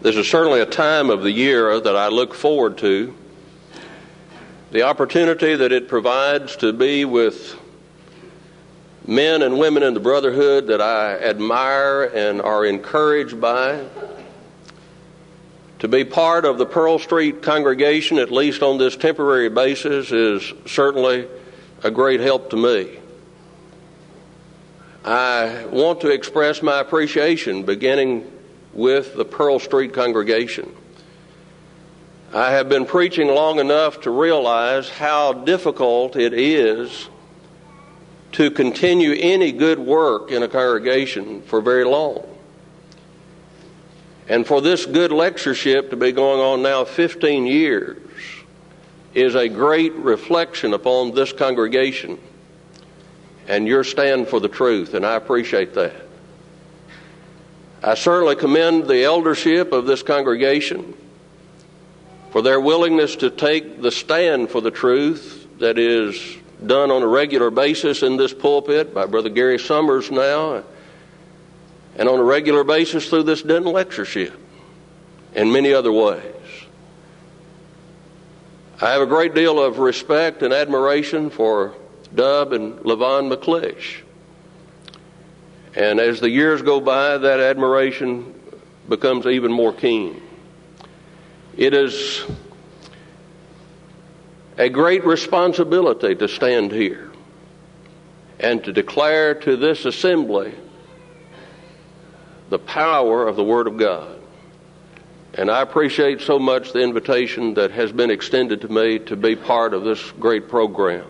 This is certainly a time of the year that I look forward to. The opportunity that it provides to be with men and women in the brotherhood that I admire and are encouraged by. To be part of the Pearl Street congregation, at least on this temporary basis, is certainly a great help to me. I want to express my appreciation beginning with the Pearl Street congregation. I have been preaching long enough to realize how difficult it is to continue any good work in a congregation for very long. And for this good lectureship to be going on now 15 years is a great reflection upon this congregation and your stand for the truth, and I appreciate that. I certainly commend the eldership of this congregation for their willingness to take the stand for the truth that is done on a regular basis in this pulpit by Brother Gary Summers now, and on a regular basis through this Denton lectureship and many other ways. I have a great deal of respect and admiration for Dub and LaVon McClish. And as the years go by, that admiration becomes even more keen. It is a great responsibility to stand here and to declare to this assembly the power of the Word of God. And I appreciate so much the invitation that has been extended to me to be part of this great program.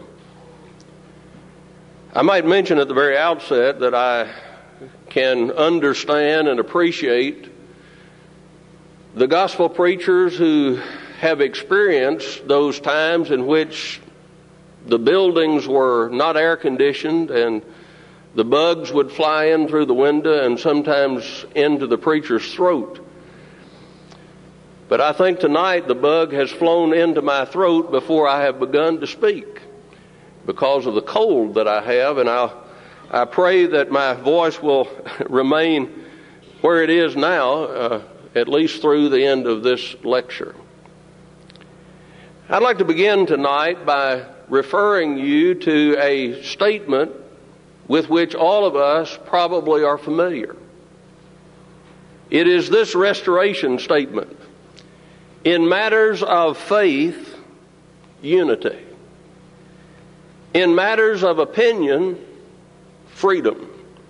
I might mention at the very outset that I can understand and appreciate the gospel preachers who have experienced those times in which the buildings were not air conditioned and the bugs would fly in through the window and sometimes into the preacher's throat. But I think tonight the bug has flown into my throat before I have begun to speak because of the cold that I have, and I pray that my voice will remain where it is now, at least through the end of this lecture. I'd like to begin tonight by referring you to a statement with which all of us probably are familiar. It is this restoration statement: in matters of faith, unity. In matters of opinion, freedom.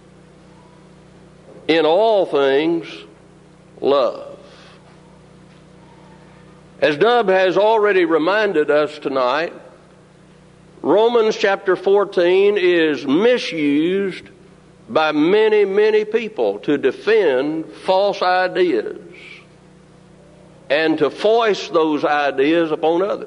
In all things, love. As Dub has already reminded us tonight, Romans chapter 14 is misused by many, many people to defend false ideas and to foist those ideas upon others.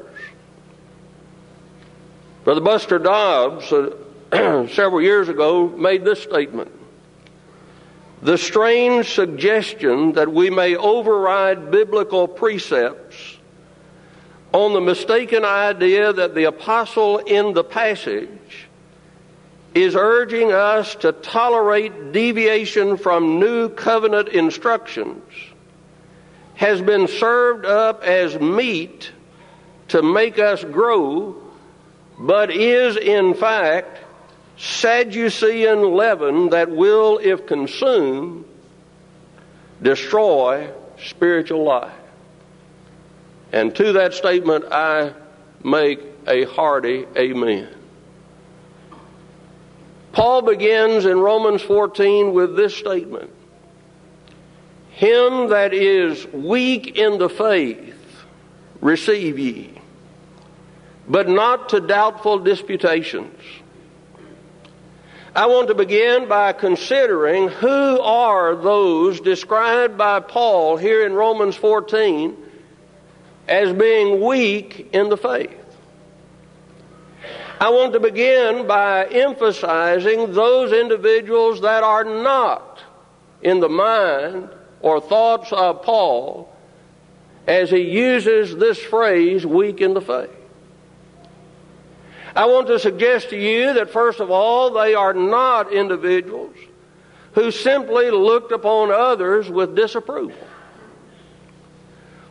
Brother Buster Dobbs, several years ago, made this statement: the strange suggestion that we may override biblical precepts on the mistaken idea that the apostle in the passage is urging us to tolerate deviation from new covenant instructions has been served up as meat to make us grow, but is in fact Sadducean leaven that will, if consumed, destroy spiritual life. And to that statement I make a hearty amen. Paul begins in Romans 14 with this statement: him that is weak in the faith receive ye, but not to doubtful disputations. I want to begin by considering who are those described by Paul here in Romans 14 as being weak in the faith. I want to begin by emphasizing those individuals that are not in the mind or thoughts of Paul as he uses this phrase, weak in the faith. I want to suggest to you that, first of all, they are not individuals who simply looked upon others with disapproval.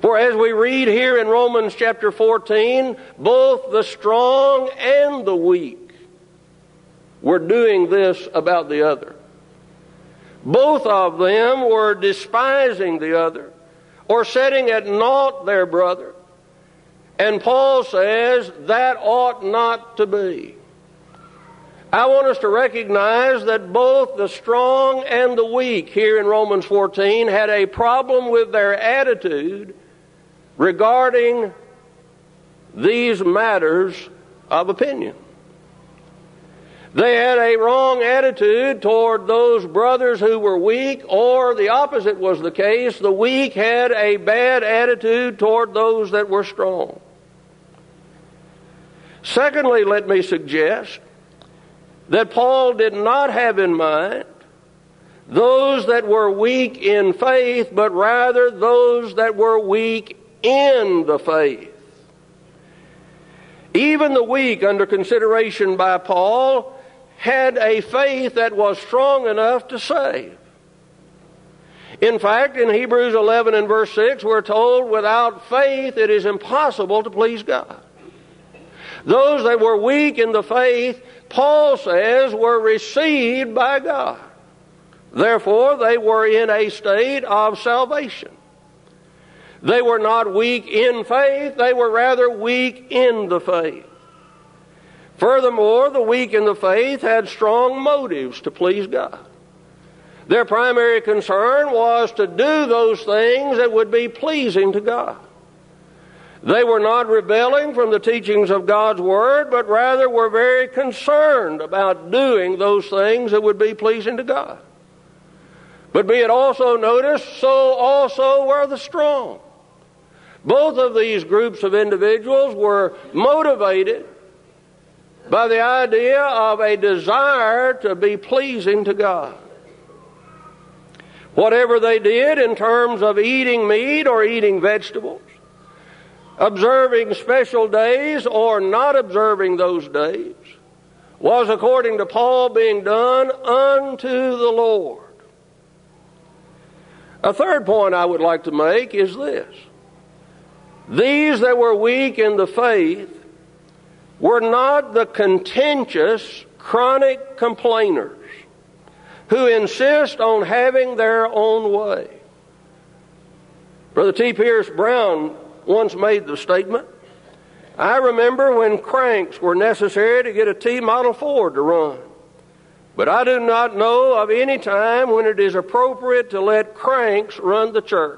For as we read here in Romans chapter 14, both the strong and the weak were doing this about the other. Both of them were despising the other or setting at naught their brother. And Paul says that ought not to be. I want us to recognize that both the strong and the weak here in Romans 14 had a problem with their attitude regarding these matters of opinion. They had a wrong attitude toward those brothers who were weak, or the opposite was the case. The weak had a bad attitude toward those that were strong. Secondly, let me suggest that Paul did not have in mind those that were weak in faith, but rather those that were weak in the faith. Even the weak under consideration by Paul had a faith that was strong enough to save. In fact, in Hebrews 11 and verse 6, we're told, without faith it is impossible to please God. Those that were weak in the faith, Paul says, were received by God. Therefore, they were in a state of salvation. They were not weak in faith, they were rather weak in the faith. Furthermore, the weak in the faith had strong motives to please God. Their primary concern was to do those things that would be pleasing to God. They were not rebelling from the teachings of God's Word, but rather were very concerned about doing those things that would be pleasing to God. But be it also noticed, so also were the strong. Both of these groups of individuals were motivated by the idea of a desire to be pleasing to God. Whatever they did in terms of eating meat or eating vegetables, observing special days or not observing those days, was, according to Paul, being done unto the Lord. A third point I would like to make is this. These that were weak in the faith were not the contentious, chronic complainers who insist on having their own way. Brother T. Pierce Brown once made the statement, I remember when cranks were necessary to get a T Model Ford to run. But I do not know of any time when it is appropriate to let cranks run the church.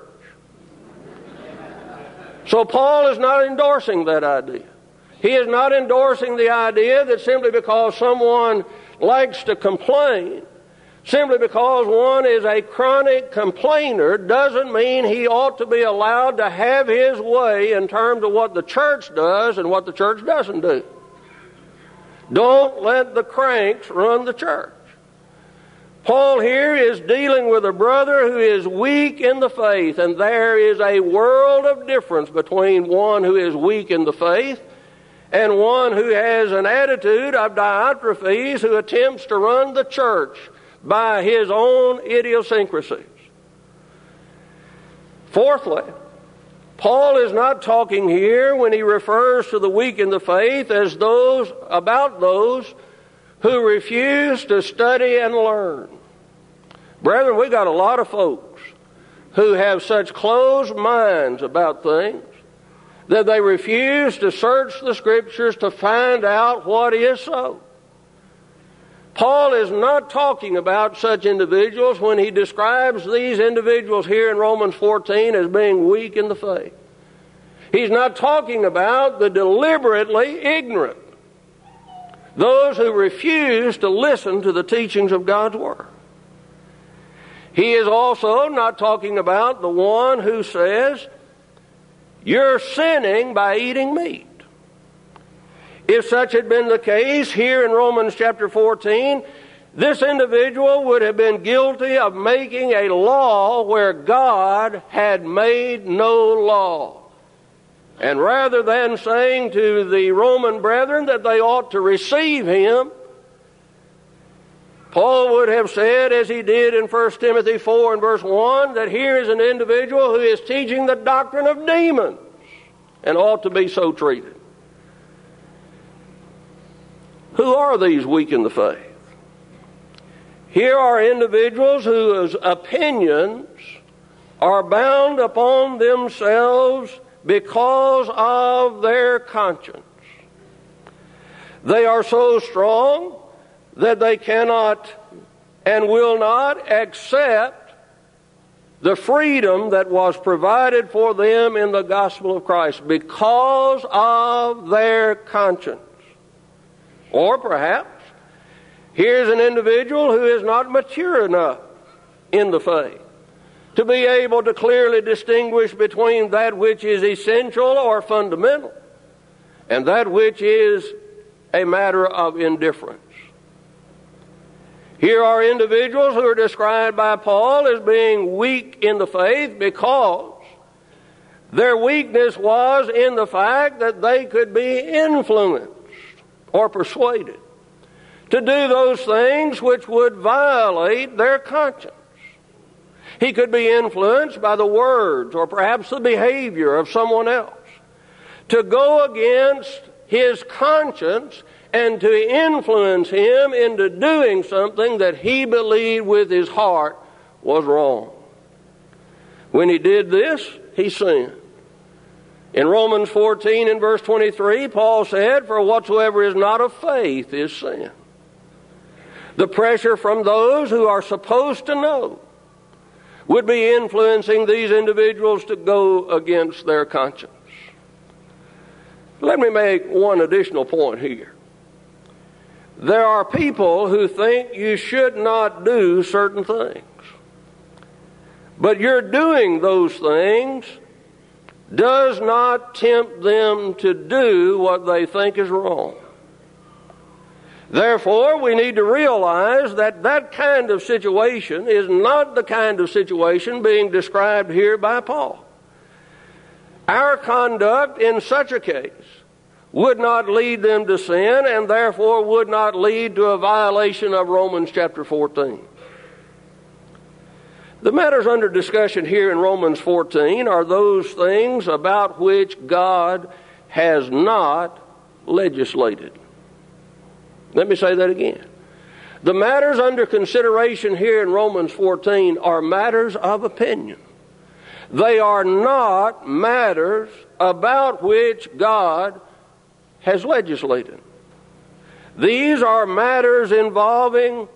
So Paul is not endorsing that idea. He is not endorsing the idea that simply because someone likes to complain, simply because one is a chronic complainer, doesn't mean he ought to be allowed to have his way in terms of what the church does and what the church doesn't do. Don't let the cranks run the church. Paul here is dealing with a brother who is weak in the faith, and there is a world of difference between one who is weak in the faith and one who has an attitude of Diotrephes, who attempts to run the church by his own idiosyncrasies. Fourthly, Paul is not talking here, when he refers to the weak in the faith, as about those who refuse to study and learn. Brethren, we got a lot of folks who have such closed minds about things that they refuse to search the Scriptures to find out what is so. Paul is not talking about such individuals when he describes these individuals here in Romans 14 as being weak in the faith. He's not talking about the deliberately ignorant, those who refuse to listen to the teachings of God's Word. He is also not talking about the one who says, you're sinning by eating meat. If such had been the case here in Romans chapter 14, this individual would have been guilty of making a law where God had made no law. And rather than saying to the Roman brethren that they ought to receive him, Paul would have said, as he did in 1 Timothy 4 and verse 1, that here is an individual who is teaching the doctrine of demons and ought to be so treated. Who are these weak in the faith? Here are individuals whose opinions are bound upon themselves because of their conscience. They are so strong that they cannot and will not accept the freedom that was provided for them in the gospel of Christ because of their conscience. Or perhaps, here's an individual who is not mature enough in the faith to be able to clearly distinguish between that which is essential or fundamental and that which is a matter of indifference. Here are individuals who are described by Paul as being weak in the faith because their weakness was in the fact that they could be influenced or persuaded to do those things which would violate their conscience. He could be influenced by the words or perhaps the behavior of someone else to go against his conscience and to influence him into doing something that he believed with his heart was wrong. When he did this, he sinned. In Romans 14 and verse 23, Paul said, "For whatsoever is not of faith is sin." The pressure from those who are supposed to know would be influencing these individuals to go against their conscience. Let me make one additional point here. There are people who think you should not do certain things. But your doing those things does not tempt them to do what they think is wrong. Therefore, we need to realize that that kind of situation is not the kind of situation being described here by Paul. Our conduct in such a case would not lead them to sin and therefore would not lead to a violation of Romans chapter 14. The matters under discussion here in Romans 14 are those things about which God has not legislated. Let me say that again. The matters under consideration here in Romans 14 are matters of opinion. They are not matters about which God has legislated. These are matters involving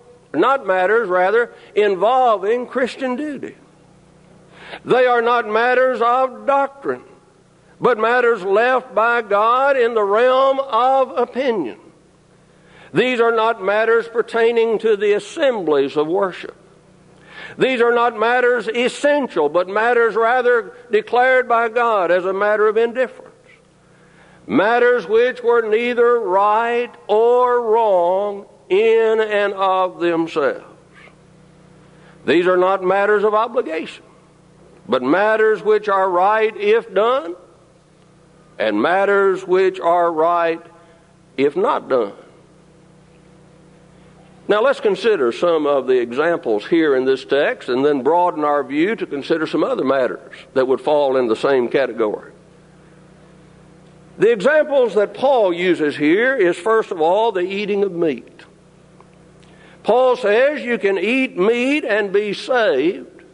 Christian duty. They are not matters of doctrine, but matters left by God in the realm of opinion. These are not matters pertaining to the assemblies of worship. These are not matters essential, but matters rather declared by God as a matter of indifference. Matters which were neither right or wrong in and of themselves. These are not matters of obligation, but matters which are right if done, and matters which are right if not done. Now let's consider some of the examples here in this text and then broaden our view to consider some other matters that would fall in the same category. The examples that Paul uses here is, first of all, the eating of meat. Paul says you can eat meat and be saved,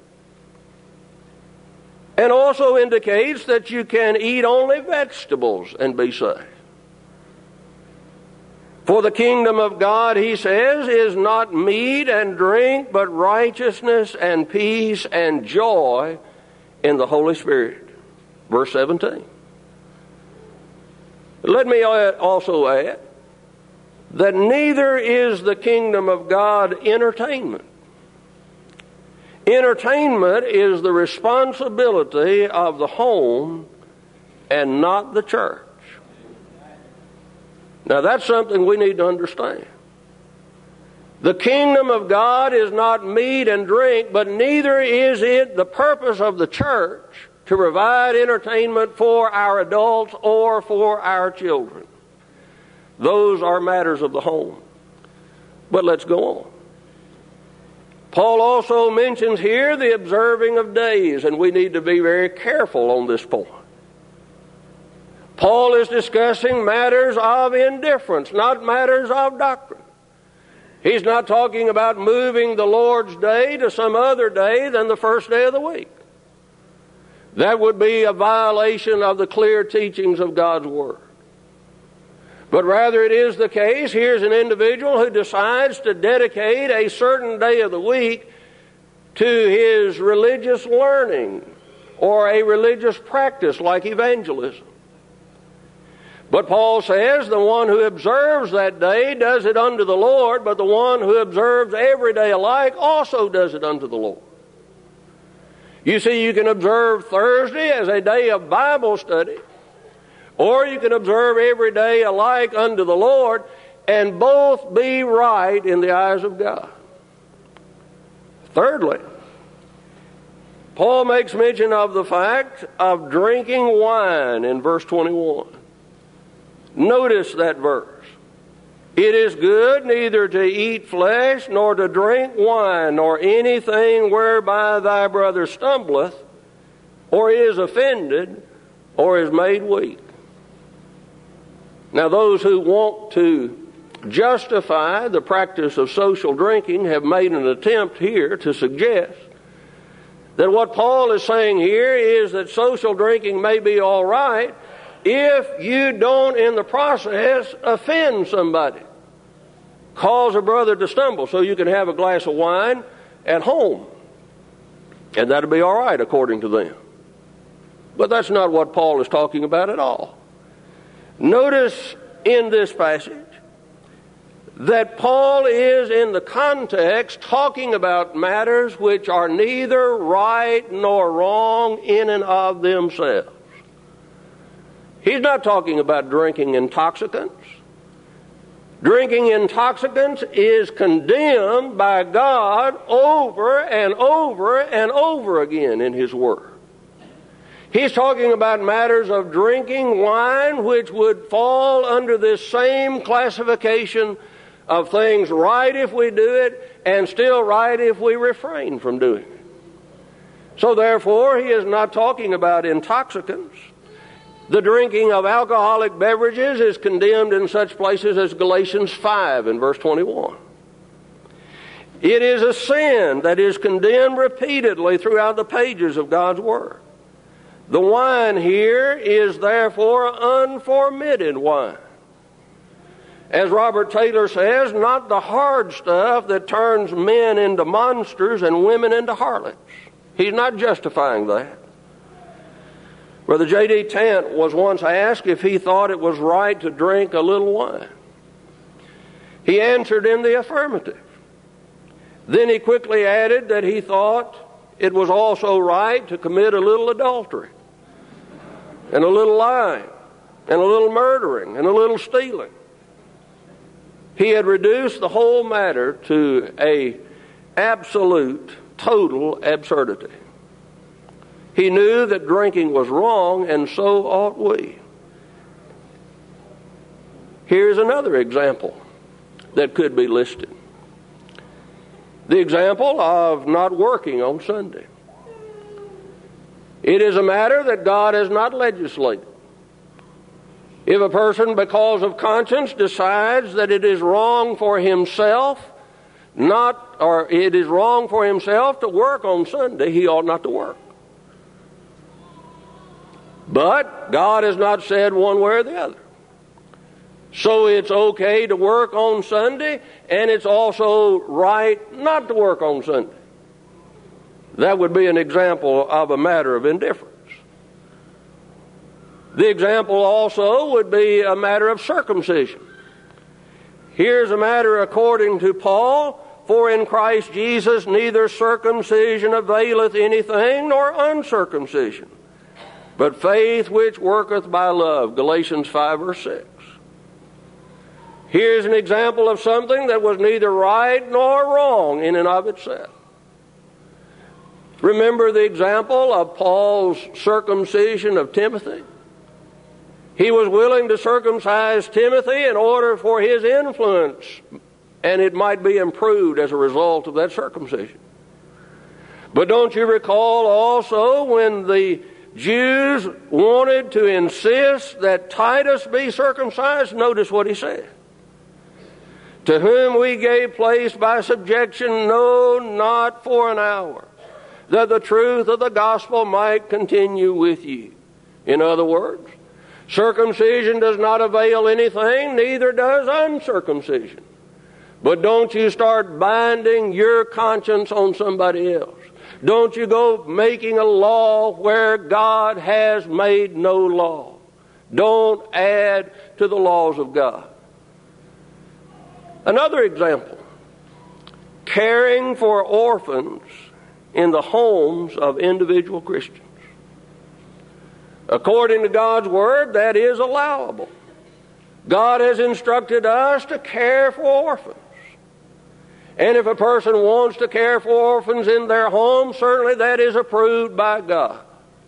and also indicates that you can eat only vegetables and be saved. For the kingdom of God, he says, is not meat and drink, but righteousness and peace and joy in the Holy Spirit. Verse 17. Let me also add that neither is the kingdom of God entertainment. Entertainment is the responsibility of the home and not the church. Now that's something we need to understand. The kingdom of God is not meat and drink, but neither is it the purpose of the church to provide entertainment for our adults or for our children. Those are matters of the home. But let's go on. Paul also mentions here the observing of days, and we need to be very careful on this point. Paul is discussing matters of indifference, not matters of doctrine. He's not talking about moving the Lord's day to some other day than the first day of the week. That would be a violation of the clear teachings of God's Word. But rather it is the case, here's an individual who decides to dedicate a certain day of the week to his religious learning or a religious practice like evangelism. But Paul says the one who observes that day does it unto the Lord, but the one who observes every day alike also does it unto the Lord. You see, you can observe Thursday as a day of Bible study, or you can observe every day alike unto the Lord, and both be right in the eyes of God. Thirdly, Paul makes mention of the fact of drinking wine in verse 21. Notice that verse. It is good neither to eat flesh, nor to drink wine, nor anything whereby thy brother stumbleth, or is offended, or is made weak. Now, those who want to justify the practice of social drinking have made an attempt here to suggest that what Paul is saying here is that social drinking may be all right if you don't, in the process, offend somebody. Cause a brother to stumble so you can have a glass of wine at home. And that'll be all right according to them. But that's not what Paul is talking about at all. Notice in this passage that Paul is in the context talking about matters which are neither right nor wrong in and of themselves. He's not talking about drinking intoxicants. Drinking intoxicants is condemned by God over and over and over again in His Word. He's talking about matters of drinking wine, which would fall under this same classification of things right if we do it and still right if we refrain from doing it. So therefore, he is not talking about intoxicants. The drinking of alcoholic beverages is condemned in such places as Galatians 5 and verse 21. It is a sin that is condemned repeatedly throughout the pages of God's Word. The wine here is therefore unfermented wine. As Robert Taylor says, not the hard stuff that turns men into monsters and women into harlots. He's not justifying that. Brother J.D. Tant was once asked if he thought it was right to drink a little wine. He answered in the affirmative. Then he quickly added that he thought it was also right to commit a little adultery, and a little lying, and a little murdering, and a little stealing. He had reduced the whole matter to an absolute, total absurdity. He knew that drinking was wrong, and so ought we. Here's another example that could be listed. The example of not working on Sunday. It is a matter that God has not legislated. If a person, because of conscience, decides that it is wrong for himself it is wrong for himself to work on Sunday, he ought not to work. But God has not said one way or the other. So it's okay to work on Sunday, and it's also right not to work on Sunday. That would be an example of a matter of indifference. The example also would be a matter of circumcision. Here's a matter according to Paul, for in Christ Jesus neither circumcision availeth anything nor uncircumcision, but faith which worketh by love. Galatians 5 verse 6. Here's an example of something that was neither right nor wrong in and of itself. Remember the example of Paul's circumcision of Timothy? He was willing to circumcise Timothy in order for his influence and it might be improved as a result of that circumcision. But don't you recall also when the Jews wanted to insist that Titus be circumcised? Notice what he said. To whom we gave place by subjection, no, not for an hour, that the truth of the gospel might continue with you. In other words, circumcision does not avail anything, neither does uncircumcision. But don't you start binding your conscience on somebody else. Don't you go making a law where God has made no law. Don't add to the laws of God. Another example, caring for orphans in the homes of individual Christians. According to God's Word, that is allowable. God has instructed us to care for orphans. And if a person wants to care for orphans in their home, certainly that is approved by God.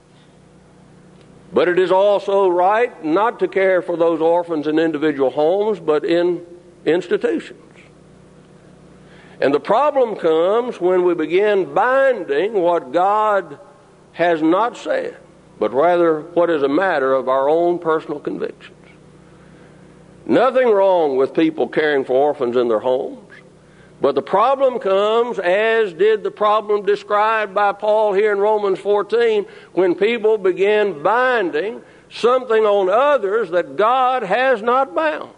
But it is also right not to care for those orphans in individual homes, but in institutions. And the problem comes when we begin binding what God has not said, but rather what is a matter of our own personal convictions. Nothing wrong with people caring for orphans in their homes. But the problem comes, as did the problem described by Paul here in Romans 14, when people begin binding something on others that God has not bound.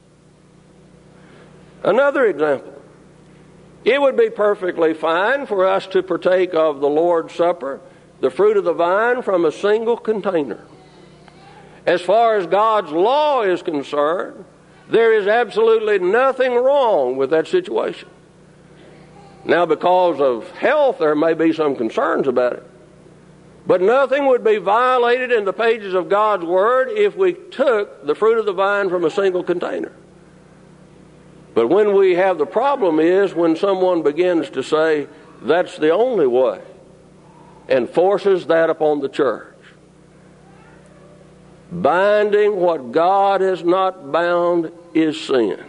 Another example. It would be perfectly fine for us to partake of the Lord's Supper, the fruit of the vine, from a single container. As far as God's law is concerned, there is absolutely nothing wrong with that situation. Now, because of health, there may be some concerns about it. But nothing would be violated in the pages of God's Word if we took the fruit of the vine from a single container. But when we have the problem is when someone begins to say, that's the only way, and forces that upon the church. Binding what God has not bound is sin.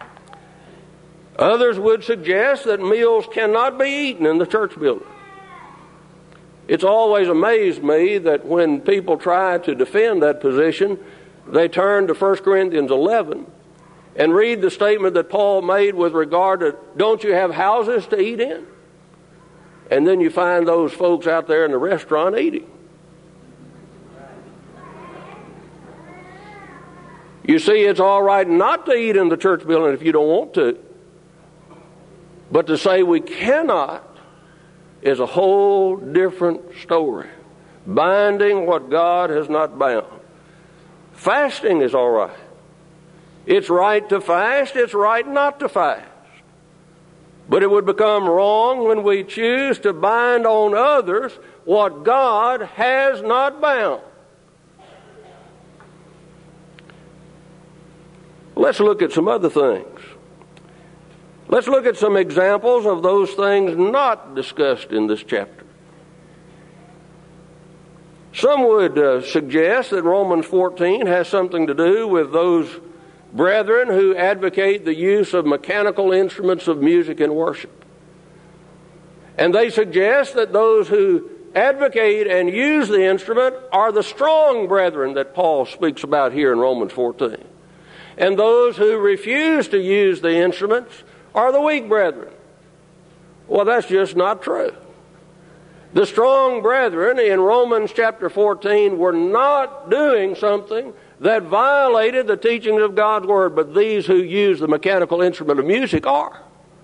Others would suggest that meals cannot be eaten in the church building. It's always amazed me that when people try to defend that position, they turn to 1 Corinthians 11 and read the statement that Paul made with regard to, don't you have houses to eat in? And then you find those folks out there in the restaurant eating. You see, it's all right not to eat in the church building if you don't want to. But to say we cannot is a whole different story. Binding what God has not bound. Fasting is all right. It's right to fast. It's right not to fast. But it would become wrong when we choose to bind on others what God has not bound. Let's look at some other things. Let's look at some examples of those things not discussed in this chapter. Some would suggest that Romans 14 has something to do with those brethren who advocate the use of mechanical instruments of music and worship. And they suggest that those who advocate and use the instrument are the strong brethren that Paul speaks about here in Romans 14. And those who refuse to use the instruments are the weak brethren. Well, that's just not true. The strong brethren in Romans chapter 14 were not doing something that violated the teachings of God's Word, but these who use the mechanical instrument of music are.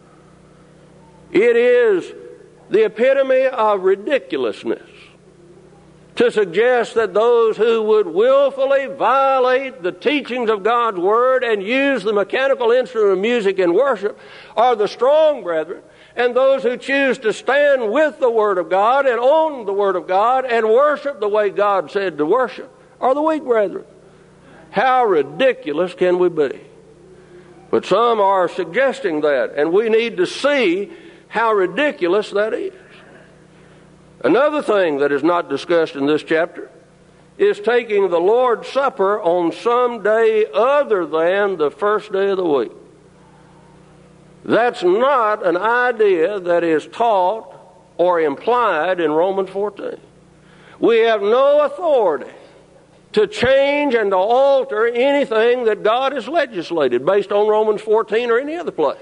It is the epitome of ridiculousness to suggest that those who would willfully violate the teachings of God's Word and use the mechanical instrument of music in worship are the strong brethren, and those who choose to stand with the Word of God and own the Word of God and worship the way God said to worship are the weak brethren. How ridiculous can we be? But some are suggesting that, and we need to see how ridiculous that is. Another thing that is not discussed in this chapter is taking the Lord's Supper on some day other than the first day of the week. That's not an idea that is taught or implied in Romans 14. We have no authority to change and to alter anything that God has legislated based on Romans 14 or any other place.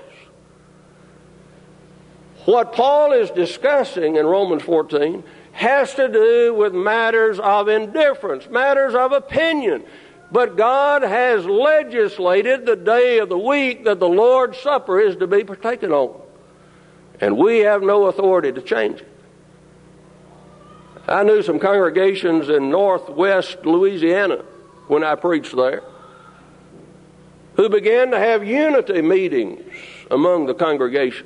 What Paul is discussing in Romans 14 has to do with matters of indifference, matters of opinion. But God has legislated the day of the week that the Lord's Supper is to be partaken on. And we have no authority to change it. I knew some congregations in northwest Louisiana when I preached there who began to have unity meetings among the congregations.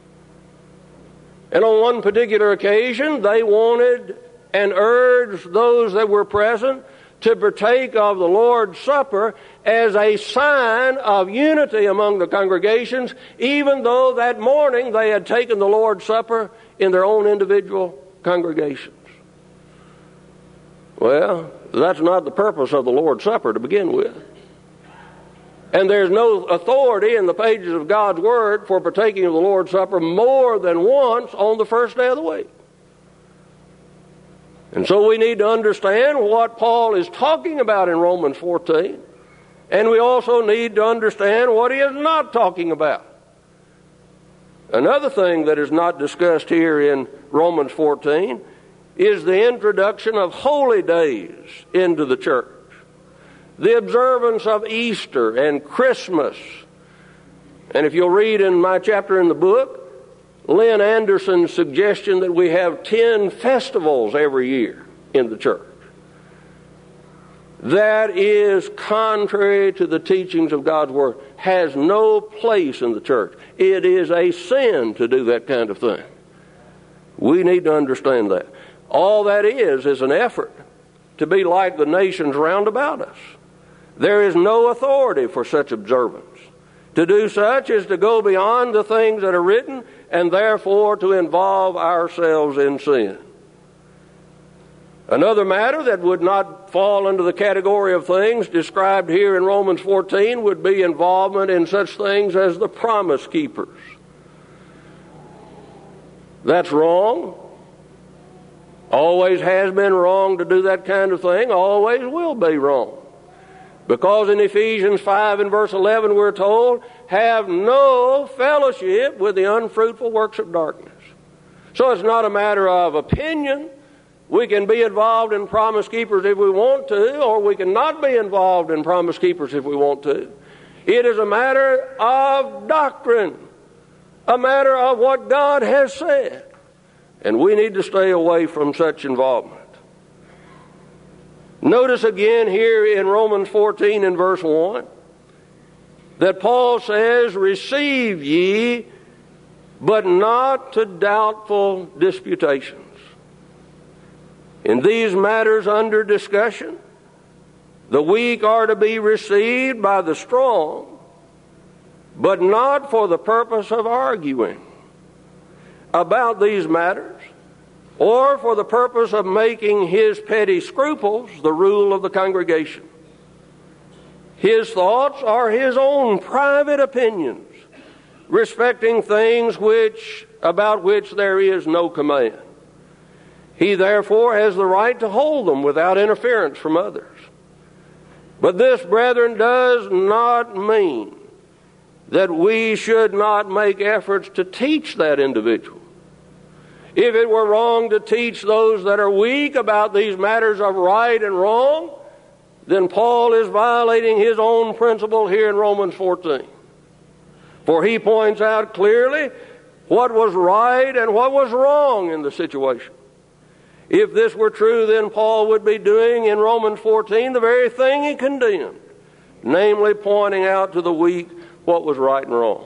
And on one particular occasion, they wanted and urged those that were present to partake of the Lord's Supper as a sign of unity among the congregations, even though that morning they had taken the Lord's Supper in their own individual congregations. Well, that's not the purpose of the Lord's Supper to begin with. And there's no authority in the pages of God's Word for partaking of the Lord's Supper more than once on the first day of the week. And so we need to understand what Paul is talking about in Romans 14. And we also need to understand what he is not talking about. Another thing that is not discussed here in Romans 14 is the introduction of holy days into the church. The observance of Easter and Christmas. And if you'll read in my chapter in the book, Lynn Anderson's suggestion that we have 10 festivals every year in the church. That is contrary to the teachings of God's Word. Has no place in the church. It is a sin to do that kind of thing. We need to understand that. All that is an effort to be like the nations round about us. There is no authority for such observance. To do such is to go beyond the things that are written and therefore to involve ourselves in sin. Another matter that would not fall under the category of things described here in Romans 14 would be involvement in such things as the promise keepers. That's wrong. Always has been wrong to do that kind of thing. Always will be wrong. Because in Ephesians 5 and verse 11 we're told, have no fellowship with the unfruitful works of darkness. So it's not a matter of opinion. We can be involved in promise keepers if we want to, or we can not be involved in promise keepers if we want to. It is a matter of doctrine, a matter of what God has said. And we need to stay away from such involvement. Notice again here in Romans 14 and verse 1 that Paul says, receive ye, but not to doubtful disputations. In these matters under discussion, the weak are to be received by the strong, but not for the purpose of arguing about these matters, or for the purpose of making his petty scruples the rule of the congregation. His thoughts are his own private opinions respecting things about which there is no command. He therefore has the right to hold them without interference from others. But this, brethren, does not mean that we should not make efforts to teach that individual. If it were wrong to teach those that are weak about these matters of right and wrong, then Paul is violating his own principle here in Romans 14. For he points out clearly what was right and what was wrong in the situation. If this were true, then Paul would be doing in Romans 14 the very thing he condemned, namely pointing out to the weak what was right and wrong.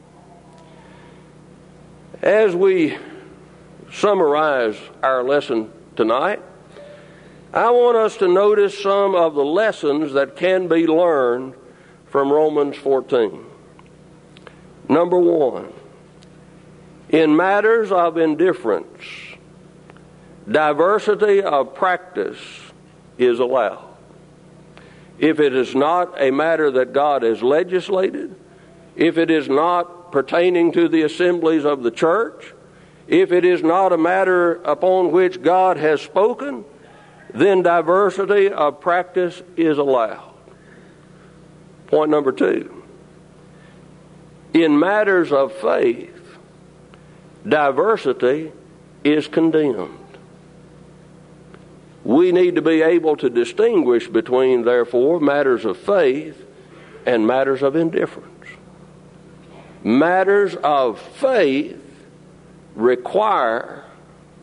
As we summarize our lesson tonight, I want us to notice some of the lessons that can be learned from Romans 14. Number one, in matters of indifference, diversity of practice is allowed. If it is not a matter that God has legislated, if it is not pertaining to the assemblies of the church, if it is not a matter upon which God has spoken, then diversity of practice is allowed. Point number 2. In matters of faith, diversity is condemned. We need to be able to distinguish between, therefore, matters of faith and matters of indifference. Matters of faith require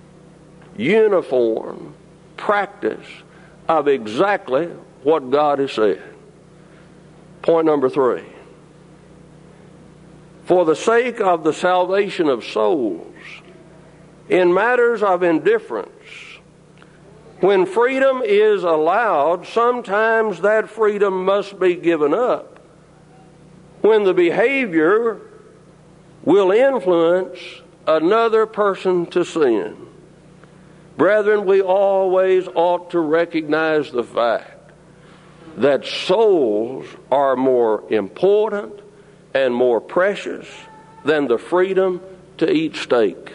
uniform practice of exactly what God has said. Point number 3. For the sake of the salvation of souls, in matters of indifference, when freedom is allowed, sometimes that freedom must be given up when the behavior will influence another person to sin. Brethren, we always ought to recognize the fact that souls are more important and more precious than the freedom to eat steak.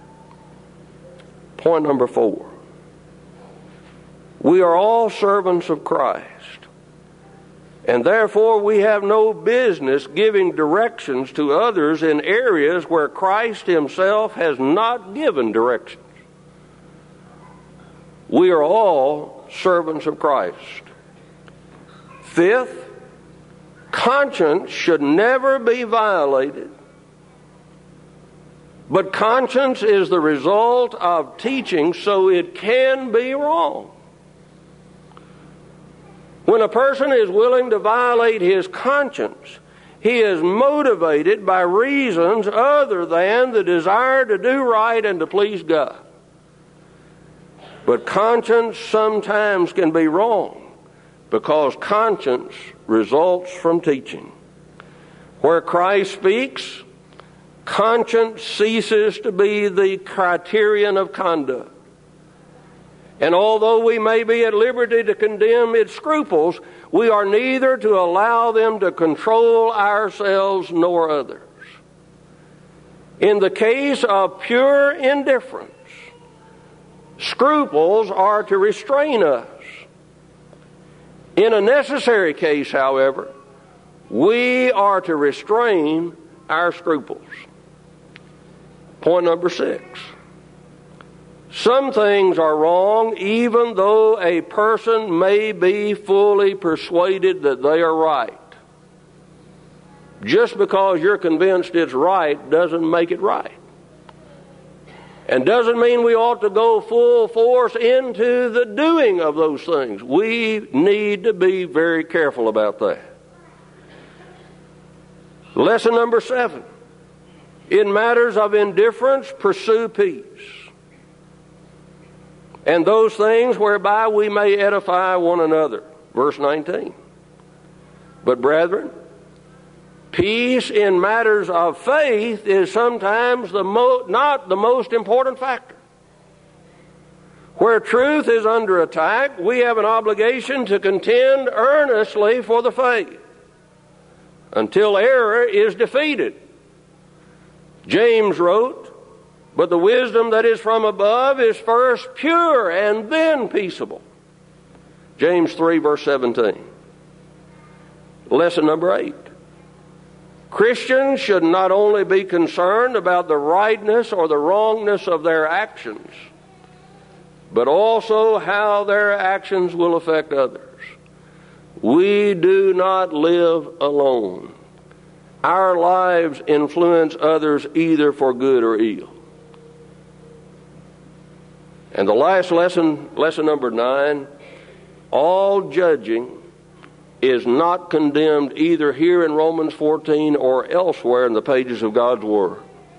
Point number 4. We are all servants of Christ, and therefore we have no business giving directions to others in areas where Christ himself has not given directions. We are all servants of Christ. 5th, conscience should never be violated, but conscience is the result of teaching, so it can be wrong. When a person is willing to violate his conscience, he is motivated by reasons other than the desire to do right and to please God. But conscience sometimes can be wrong because conscience results from teaching. Where Christ speaks, conscience ceases to be the criterion of conduct. And although we may be at liberty to condemn its scruples, we are neither to allow them to control ourselves nor others. In the case of pure indifference, scruples are to restrain us. In a necessary case, however, we are to restrain our scruples. Point number 6. Some things are wrong even though a person may be fully persuaded that they are right. Just because you're convinced it's right doesn't make it right. And doesn't mean we ought to go full force into the doing of those things. We need to be very careful about that. Lesson number 7. In matters of indifference, pursue peace, and those things whereby we may edify one another. Verse 19. But brethren, peace in matters of faith is sometimes not the most important factor. Where truth is under attack, we have an obligation to contend earnestly for the faith until error is defeated. James wrote, but the wisdom that is from above is first pure and then peaceable. James 3 verse 17. Lesson number 8. Christians should not only be concerned about the rightness or the wrongness of their actions, but also how their actions will affect others. We do not live alone. Our lives influence others either for good or ill. And the last lesson, lesson number 9, all judging is not condemned either here in Romans 14 or elsewhere in the pages of God's Word.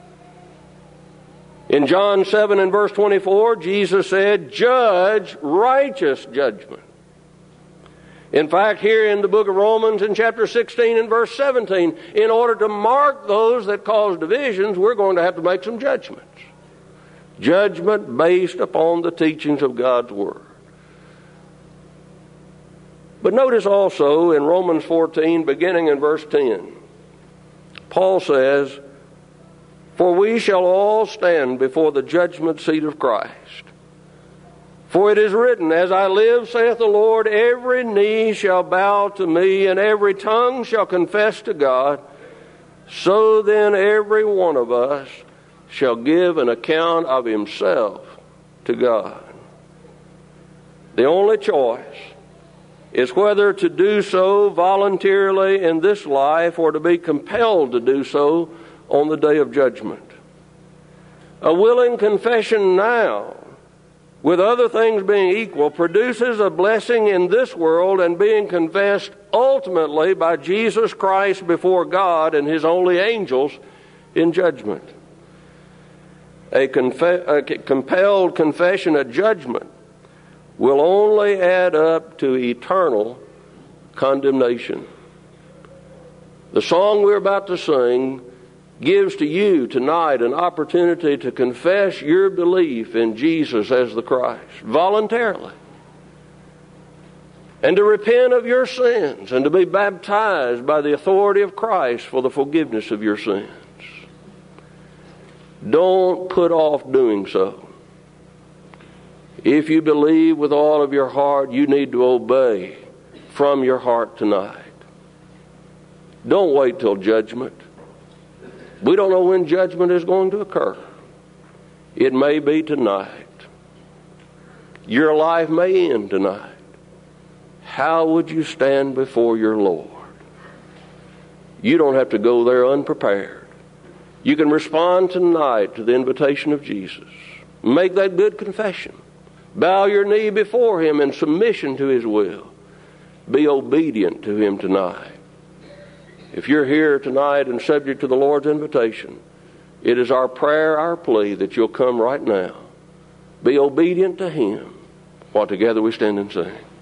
In John 7 and verse 24, Jesus said, judge righteous judgment. In fact, here in the book of Romans in chapter 16 and verse 17, in order to mark those that cause divisions, we're going to have to make some judgments. Judgment based upon the teachings of God's Word. But notice also in Romans 14, beginning in verse 10, Paul says, For we shall all stand before the judgment seat of Christ. For it is written, As I live, saith the Lord, every knee shall bow to me, and every tongue shall confess to God. So then every one of us shall give an account of himself to God. The only choice is whether to do so voluntarily in this life or to be compelled to do so on the day of judgment. A willing confession now, with other things being equal, produces a blessing in this world and being confessed ultimately by Jesus Christ before God and His only angels in judgment. A compelled confession at judgment will only add up to eternal condemnation. The song we're about to sing gives to you tonight an opportunity to confess your belief in Jesus as the Christ voluntarily, and to repent of your sins and to be baptized by the authority of Christ for the forgiveness of your sins. Don't put off doing so. If you believe with all of your heart, you need to obey from your heart tonight. Don't wait till judgment. We don't know when judgment is going to occur. It may be tonight. Your life may end tonight. How would you stand before your Lord? You don't have to go there unprepared. You can respond tonight to the invitation of Jesus. Make that good confession. Bow your knee before Him in submission to His will. Be obedient to Him tonight. If you're here tonight and subject to the Lord's invitation, it is our prayer, our plea, that you'll come right now. Be obedient to Him while together we stand and sing.